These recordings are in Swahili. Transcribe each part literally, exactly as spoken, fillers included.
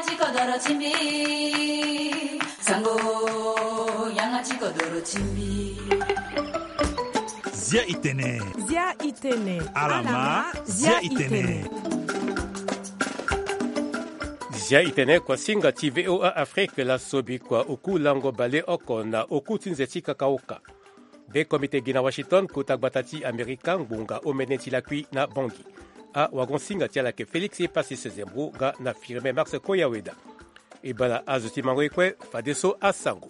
양아치 거더러 침비 상고 양아치 거더러 침비 Zia Itene. Zia Itene. Alama Zia Itene. Zia Itene kwa singa ti V O A Afrique la sobi kwa oku lango bale oko na oku tinzeti kakaoka. Be komite gina Washington kutakbatati Amerika ngbunga omeneti lakwi na bangi. A wagon singa tia lake Felix e pasi sezembro ga na firme Max Koyaweda. Ibala azuti mangwekwe fadeso asango.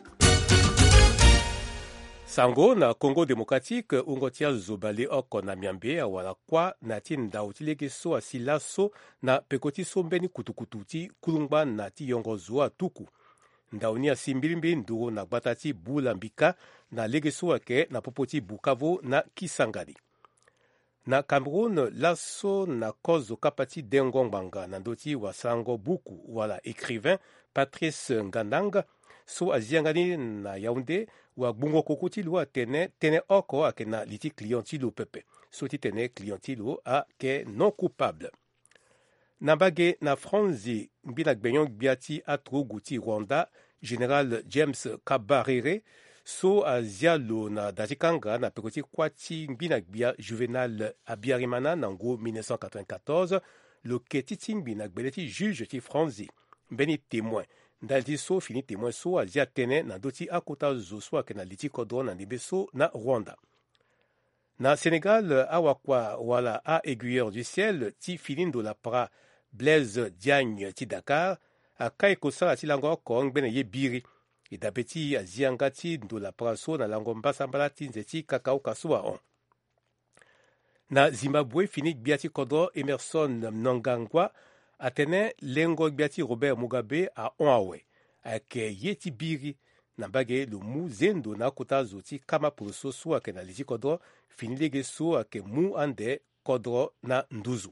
Sango na Congo Démocratique ungotia zobale oko na miambe wala kwa na tinda utilege so asila so na pekoti so mbeni kutukututi kulungba na ti yongo zoa tuku. Ndauni asimbilimbi ndu na batati bula mbika na lege so ake na popoti Bukavu na Kisangani. Na Cameroun laso na kozo kapati dengongbanga na ndoti wa Sango Buku wala écrivain Patrice Ngandanga so aziangani na Yaoundé wa bungo kokutilu a tene tene oko ake na liti clientilo pepe so ti tene clientilo a ke non coupable na bage na Franzi mbina gbenyon biati atro guti Rwanda General James Kabarere so azialo na datikanga na pekoti kwati mbina gbia Juvenal Abiyarimana na ngo mille neuf cent quatre-vingt-quatorze lo ketiti mbina gbeleti juge ti Franzi mbeni témoin ndaldi so fini témoin so azia tene na doti akota zo so ake na liti kodro na nibeso na Rwanda. Na Sénégal awakwa wala a aiguilleur du ciel ti filindo la pra Blaise Diagne ti Dakar akai kosala ti lango ko ngbene ye biri idabeti azianga ti ndo la pra so na lango mbasambala ti nzeti kakao kasua on. Na Zimbabwe fini biati kodro Emerson Mnangagwa atene lengo biati Robert Mugabe a onawe ake yeti biri na bage lu mu zendo na kota zoti kama pulso so ake na liti kodro finilege so ake mu ande kodro na nduzu.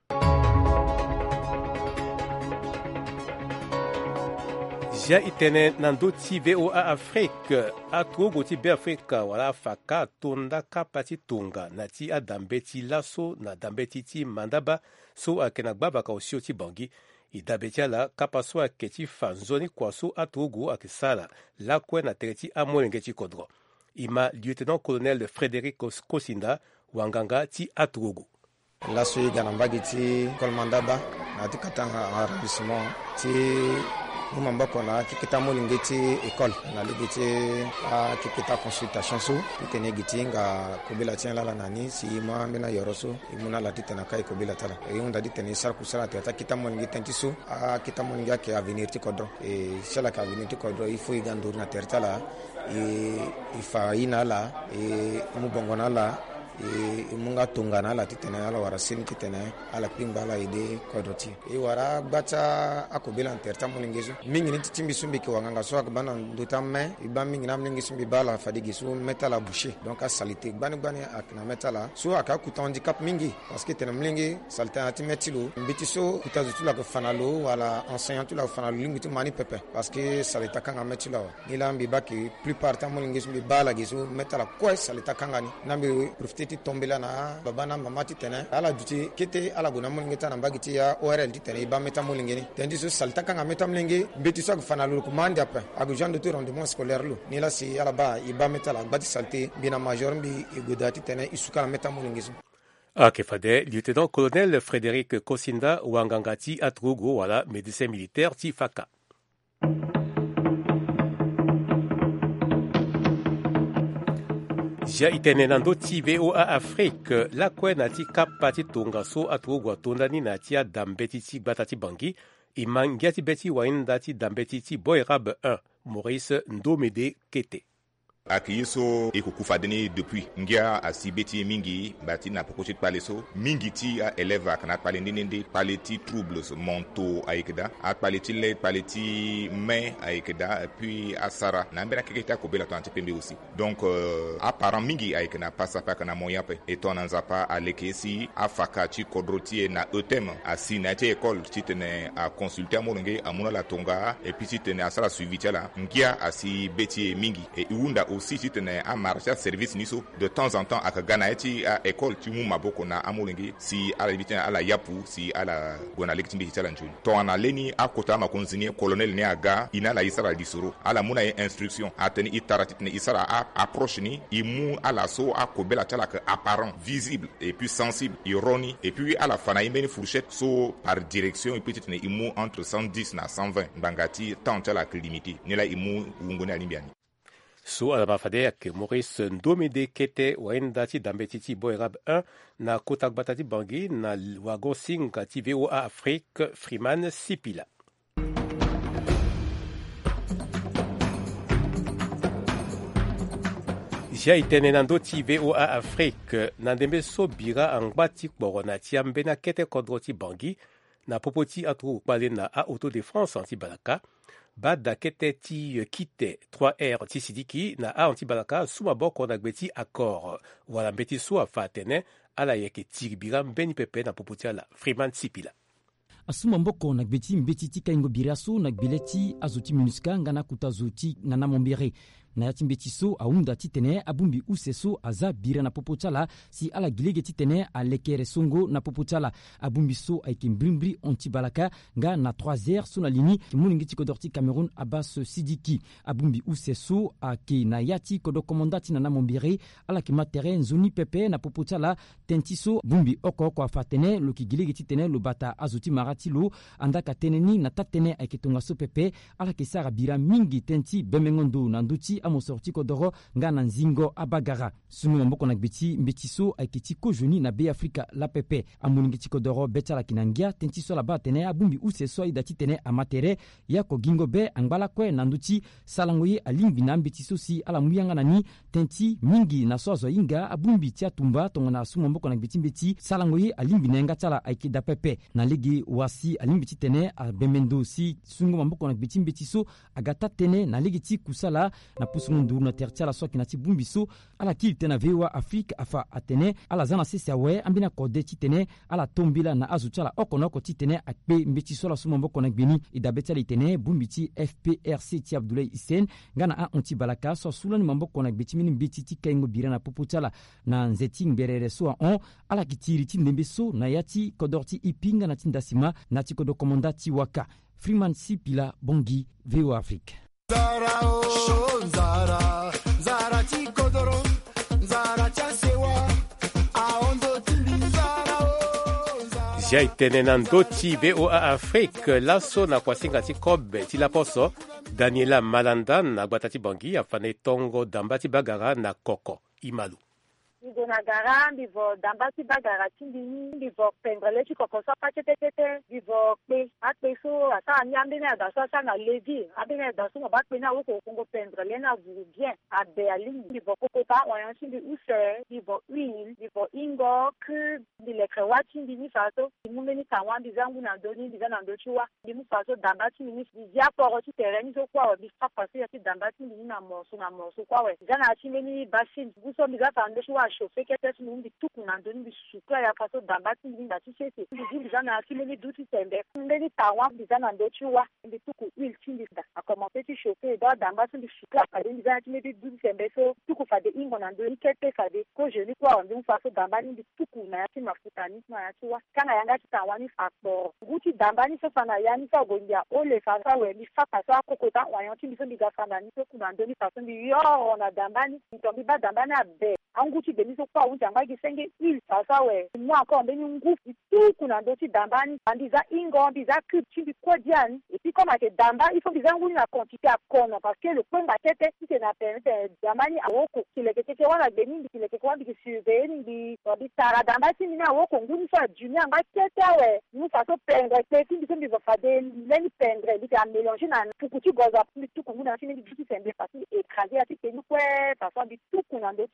Zia Itene nando ti V O A Afrique atro goti be Afrika wala faka tonda kapati tonga na ti adambeti laso na dambeti ti mandaba so ake na gbaba ka osio ti bangi idabeti ala kapa so ake ti fanzoni kwa so atogo ake sala lakwe na tere ti amolenge ti kodro. Ima lieutenant-colonel Frédéric Kosinda wanganga ti atogo. Laso yi ganambagi ti kolmandaba na ti katanga arrondissement ti mumamba kona kikita molinge ti école na ligiti a kikita consultation so itene giti nga kobila tien la nani si ma mena yoroso imuna la titena kai kobila tala e unda ditene sar kusala ta kita molinge tanti so a kita molinge ke avenir ti kodro e sala ka avenir ti kodro il faut igandur na tertala e ifa ina la e mubongona la e munga tungana la titene ala wara sin titene ala pimba la ide kodoti e wara gbata akobela interta mulingezo mingi nti timbi sumbi ki wanganga so akbana ndota me iba mingi na mlingi sumbi bala fadigi so metala boucher donc a salité gbani gbani akna metala so aka kuta handicap mingi parce que tene mlingi salta ati metilo mbiti so kuta zutula ko fanalo wala enseignant la fanalo linguti mani pepe parce que salita kanga metilo ila mbi baki plupart ta mulingi sumbi bala giso metala ko salita kanga ni nambi profiter ti tombela na babana mamati tene ala duti kete ala guna mulingeta na mbagiti ya O R L tene ba meta mulingeni tendi so salta kanga meta mulingi mbeti so fana lu ko mandi apa agu genre de rendement scolaire lu ni la si ala ba iba meta la gbati salte bina major mbi igudati tene isuka meta mulingi. Ok, fade, lieutenant-colonel Frédéric Kosinda wangangati atrugo wala médecin militaire ti faka. Zia Itene nando ti V O A Afrique la kwe na ti kapati tonga so atrugo tondani na ti adambeti ti batati bangi imangia ti beti wainda ti dambeti ti Boyrab un Maurice Ndomede Kete. Akiyeso ekokufadeni depuis ngia asibeti mingi bati na pokochit pale so mingi ti a élève kana pale ndinde pale ti troubles mentaux aikeda a pale ti let pale ti main aikeda puis asara na mbena keketa ko bela tanti pembe aussi donc euh, a parent mingi aikena passa pa kana moya pe et on nzapa alekesi afaka ti kodroti na etem asi na ti école ti tene a consulter molonge amuna la tonga et puis ti tene asala suivi ti la ngia asi beti mingi et iunda aussi si tene a marché service niso de temps en temps ak gana eti a école ti mu maboko na amolingi si ala bitina ala yapu si ala gona lektimbi hitala njuni to ana leni a kota ma konzini colonel ne aga ina la isara disoro ala muna instruction ateni itarati tene isara a approche ni imu ala so a kobela tala que apparent visible et puis sensible ironi et puis ala fana imeni fourchette so par direction et peut-être ne imu entre cent dix na cent vingt bangati tant tala que limité ne la imu wungone alimbiani so ala mafade yake Maurice Ndomede kete waenda ti dambe titi boerab un na kotak batati bangi na wago singa ti V O A Afrique Freeman Sipila. Jia itene nando ti V O A Afrique na ndembe so bira angba ti kporo na ti ambe na kete kodro ti bangi na popoti atru pale na a autodéfense anti balaka ba da kete ti kite trois R ti sidiki na a anti balaka suma boko na gbeti accord wala mbeti so afatene ala yeke ti bira mbeni pepe na popoti ala Freeman Sipila. Asuma mboko na gbeti mbeti ti kaingo biraso na gbeleti azoti minuska ngana kuta zoti ngana mombere na yati mbeti so aunda titene abumbi useso aza bira na popotala si ala gilege titene alekere songo na popotala abumbi so aike mbrimbri ontibalaka nga na trois heures so na lini muningi ti kodorti Cameroun Abbas Sidiki abumbi useso ake na yati kodo komandati na namombere ala ki matere nzoni pepe na popotala tentiso bumbi oko oko afatene lo ki gilege titene lo bata azoti marati lo andaka teneni na tatene aike tonga so pepe ala ki sara bira mingi tenti bemengondo na nduti amo sorti kodoro nga na nzingo abagara sunu mboko na gbeti mbetiso aikiti ko joni na be Afrika la pepe amuningi ti kodoro betala kinangia tentiso la batene abumbi useso idati tene amatere ya ko gingo be angbala kwe na nduti salangoye alimbi na mbetiso si ala muyanga nani tenti mingi na sozo inga abumbi ti atumba tongona sunu mboko na gbeti mbeti salangoye alimbi na nga tala aikida pepe na legi wasi alimbi ti tene a bemendo si sunu mboko na gbeti mbetiso agata tene na legi ti kusala na pusundu na tertia la soki na ti bumbiso ala kilte na V O A Afrique afa atene ala zana sisi awe ambina kode ti tene ala tombila na azuchala okonoko ti tene akpe mbeti sola sumo mboko na gbeni idabetali tene bumbi ti F P R C ti Abdoulaye Hissène ngana a onti balaka so sulani mboko na gbeti mini mbeti ti kaingo bira na popotala na nzeti mberere so on ala kitiri ti ndembe so na yati kodorti ipinga na tindasima na ti kodo komanda ti waka Freeman Sipila Bongi V O A Afrique. Zara oh Zara Zara ti kodoro Zara cha sewa aondo tili Zara oh Zara Jia itene nando ti V O A Afrique laso na kwasinga ti kobe ti laposo Daniela Malanda na gbata ti bangi afane tongo damba ti bagara na koko imalu. Igo na gara bivo damba ti bagara tindini bivo pendrele ti koko so pachetetete bivo pe akpe so ata ni ambene da so sa na levi ambene da so ba pe na wo ko kongo pendrele na vuru bien abe ali bivo koko pa wayan ti bi use bivo uil bivo ingo ku di le krewa tindini faso mu meni kawan bizangu na doni bizana ndo chiwa di mu faso damba ti ni di ya poro ti terrain so kwa bi fa pase ti damba ti ni na moso na moso kwa we jana ti meni basin buso biza ndo chiwa chauffé kete ti mumbi tuku na ndoni bisukla ya faso damba ti ndinda ti sese ndi bizana ati meni duti tembe ndeni tawa bizana ndo chiwa ndi tuku il tindida a commencé ti chauffé do damba ti bisukla ka ndi bizana ti meni duti tembe so tuku fa de ingo na ndoni kete fa de ko jeni kwa ndi faso damba ndi tuku na ti mafuta ni na ya chiwa kana yanga ti tawa ni fakpo guti damba ni so fana ya ni so gonja o le fa sa we mi fa pa so akokota wa yon ti mi so biga fana ni so ku na ndoni faso ndi yo na damba ni ntombi ba damba na be anguti beni so kwa unja ngaki senge il sasa we mwa ko mbeni ngufu tuku na ndoti dambani andiza ingo ndiza kipchi kodian et puis comme que damba il faut bizangu na quantité à kono parce que le point ba tete si na permettre dambani awoko kile kete wana beni kile kete wana ki surveiller ndi bi tara damba si na awoko nguni so junior ngaki tete we nous façon pendre tete ndi so ndi va fade leni pendre ndi a mélanger na tukuti goza tuku nguna si ndi tuku sembe parce écraser ati penu kwe façon ndi tuku na ndoti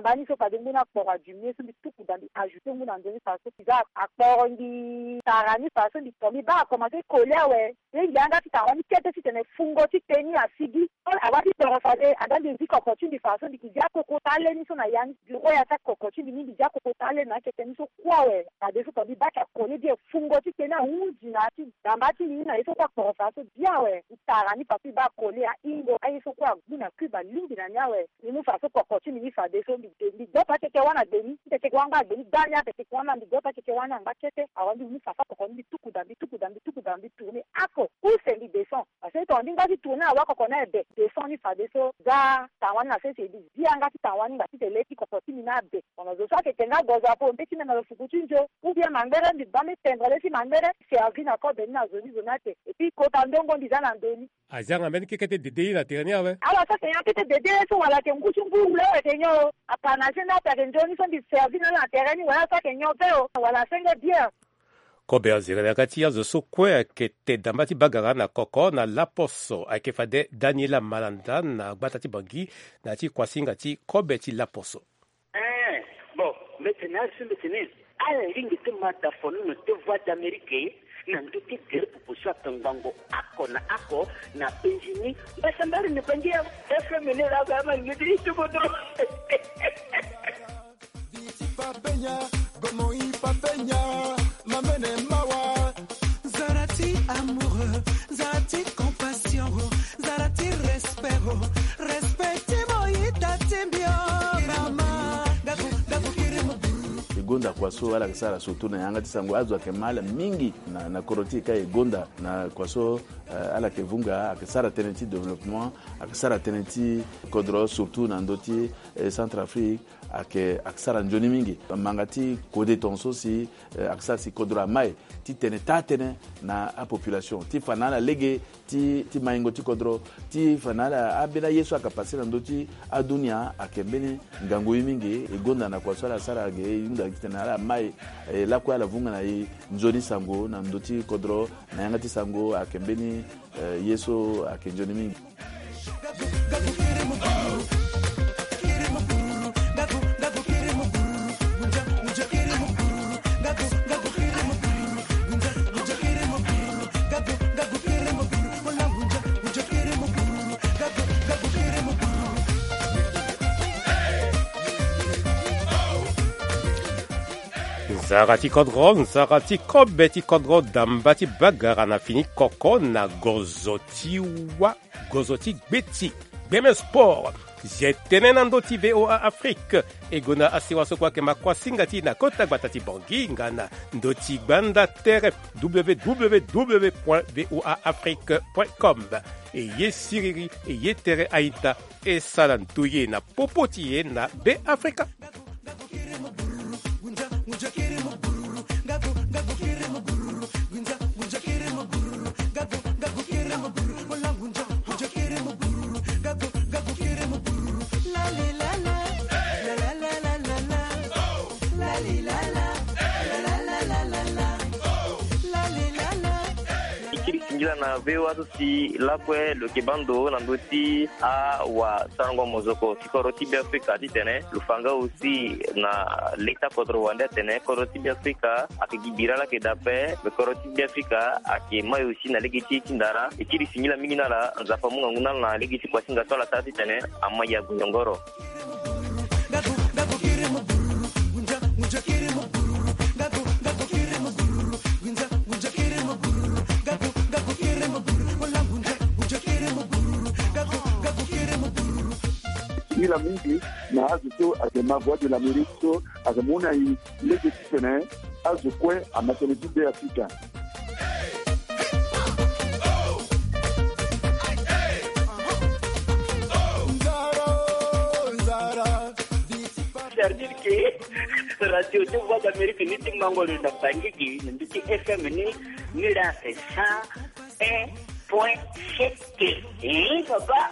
dambani so pade nguna pora dumie so ndi tuku dandi ajouter nguna ndeni faso kiza akporo ndi tarani faso ndi tomi ba commencer coller we ngi anga titawani kete titene fungo titeni asigi awati poro fade adandi zi kokoti ndi faso ndi kiza kokotale ni so na yang biro ya ta kokoti ndi ndi ja kokotale na kete ni so kwa we ade so tomi ba ka coller di fungo titena hunji na ti dambati ni na so kwa poro faso dia we tarani papi ba coller a ingo ai so kwa nguna kuba lingi na nyawe ni faso kokoti ni fade so ndi ndi dopa teke wana deni teke kwanga deni danya teke kwana ndi dopa teke wana ngakete awandi ni fafa kokoni tuku dambi tuku dambi tuku dambi tourner ako use ndi descend parce que tondi ngati tourner awako kona be descend ni fade so za tawani na sese di dia ngati tawani ngati teleki kokoti ni na be ono zo sake tenga goza po mpeti na fukutu njo ubia mangere ndi bame tendrele si mangere servi na ko deni na zoni zonate et puis kota ndongo ndi zana ndeni azanga men kikete dede la ternia we ala sake yakete dede so wala ke nguchu ngulu le kenyo apana sena ta ndoni so ndi servi na la tereni wala sake nyoteo wala senge dia kobe azirela kati ya zo sokwe akete dambati bagara na koko na laposo akefade Daniela Malanda na batati bangi na ti kwasinga ti kobe ti laposo eh bon maintenant c'est maintenant ala ringi te mata fonu no te voix d'Amérique na nduti tere kupuswa tangango ako na ako na penjini basambari ni pangia F M ni la kama ngidi tukodo Biti papenya gomo i papenya mamene mawa zarati amoureux zarati compassion zarati respect respecte moita tembio mama gaku gaku kirimo igonda kwaso wala kisara surtout na yanga tisango azo akemala mingi na na koroti ka igonda na kwaso uh, ala kevunga akisara tenenti development akisara tenenti kodro surtout na ndoti eh, Centrafrique ake akisara njoni mingi mangati kode tonso si uh, akisara si kodro mai ti tene tatene na a population ti fanala lege ti ti maingo ti kodro ti fanala abela yesu akapasi na ndoti adunia akembeni ngango mingi igonda na kwaso ala sara ge inda kitana mai eh, la kwa la vunga na i njoni sango na ndoti kodro na yangati sango akembeni eh, yeso akenjoni mingi Zarati kodro, zarati kobeti kodro dambati bagara na fini koko na gozoti wa gozoti beti. Beme sport. Jetene nandoti V O A Afrique. Egona asiwaso kwa kema kwa singati na kota batati bangi ngana ndoti banda tere w w w point v o a afrique point com. E ye siriri e ye tere aita e salantuye na popotiye na B Africa. na vewa si lakwe lo kibando na ndoti a wa sango mozoko sikoroti bi Afrika ditene lufanga aussi na leta kodro wanda tene koroti bi Afrika akigibira la kedape be koroti bi Afrika akimayo aussi na legiti tindara ikiri sinyila mingi na la zafa munga nguna na legiti kwa singa tola tati tene amaya gungoro la mingi na azuto akema voix de l'Amérique so akamuna i lege tene azukwe amateleji de Afrika c'est-à-dire que radio de voix d'Amérique ni tingango le ndangiki ndiki F M ni ni la ça et point sept. Eh papa.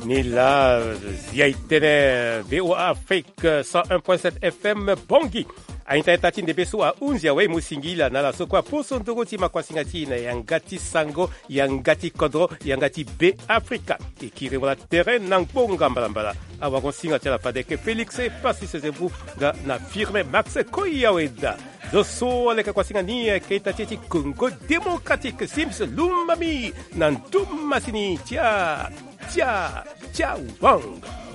ni la zia itene V O A Afrique cent un point sept F M Bongi a internet de beso a unzia we musingila na la sokwa poso ndogo tima kwa singatina yangati sango yangati kodro yangati B Africa ikire wala terrain nangponga mbalambala awa konsinga tela padeke Felix e pasi sezebu ga na firme Max Koyaweda doso aleka kwa singa ni keita teti Congo Démocratique Sims Lumami nanduma sini tia tia tia wang